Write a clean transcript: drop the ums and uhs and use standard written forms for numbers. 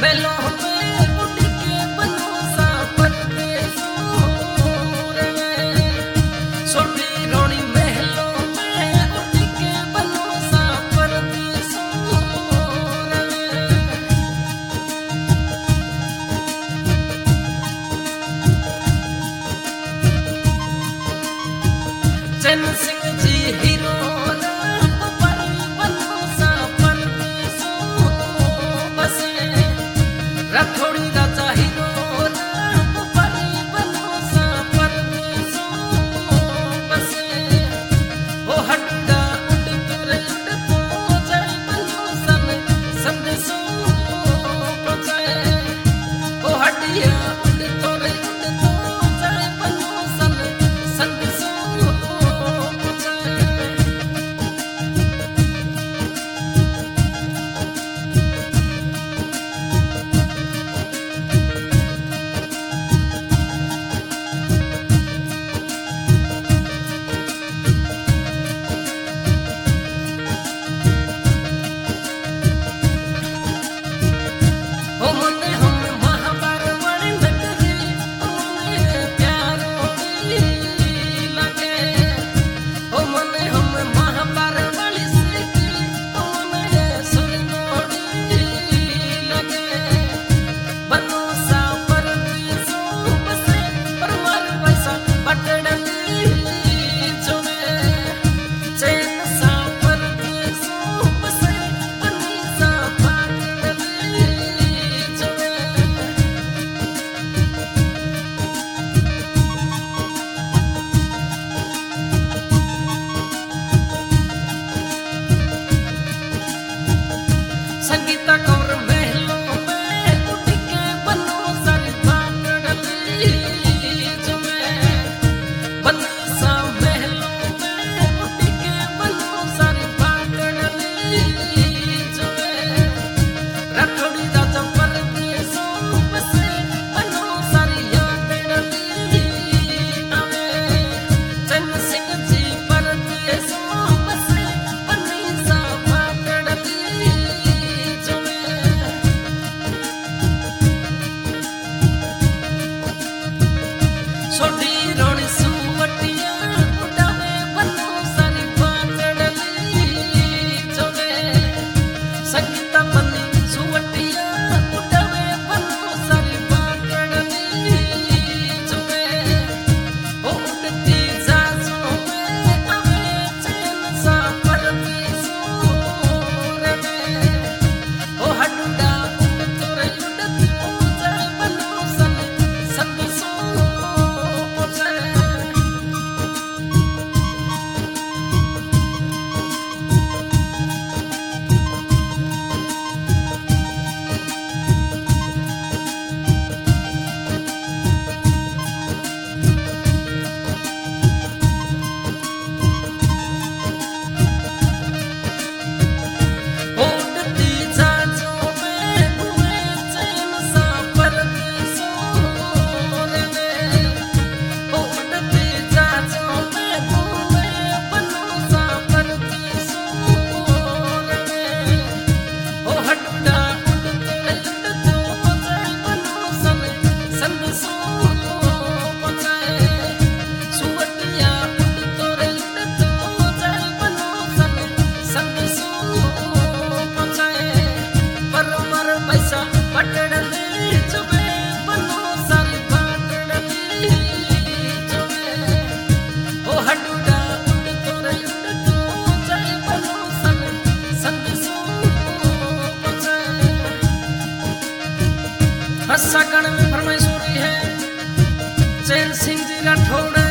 महलों में उड़ के बनूं सा परदेसों रे सोटी रोनी महलों में उड़ के बनूं सा परदेसों रे चैन सिंह जी हीरो थोड़ी राजा हीरो परी बनो सा परदेसों बसे ओ हड्डा उड़ तो जाए बनो सन संदेशों पहुंचाए ओ हड्डिया उड़ तो जाए बनो सन संदेशों पहुंचाए संगीता कौर महलों में उड़ के बनो सारी भागड़ली जो मैं बनो सा महलों में उड़ के बनो सारी भागड़ली जो मैं रखोड़ी राजा परदेसों बसे बनो सारी यादड़ली आवे चैन सिंह जी परदेसों बसे बनी सा भागड़ली सोटी रोनी सुवटिया उड़ावे बनो सारी बागड़ली जोवे संगीता बनी सुवटिया उड़ावे बनो सारी बागड़ली जोवे ओ उड़ती जाजों में आवे चैन सा परदेसों रे ओ हड्डा उड़ तो जाए बनो सन संदेशों सकन में फरमाइश हो रही है चैन सिंह जी राठौड़।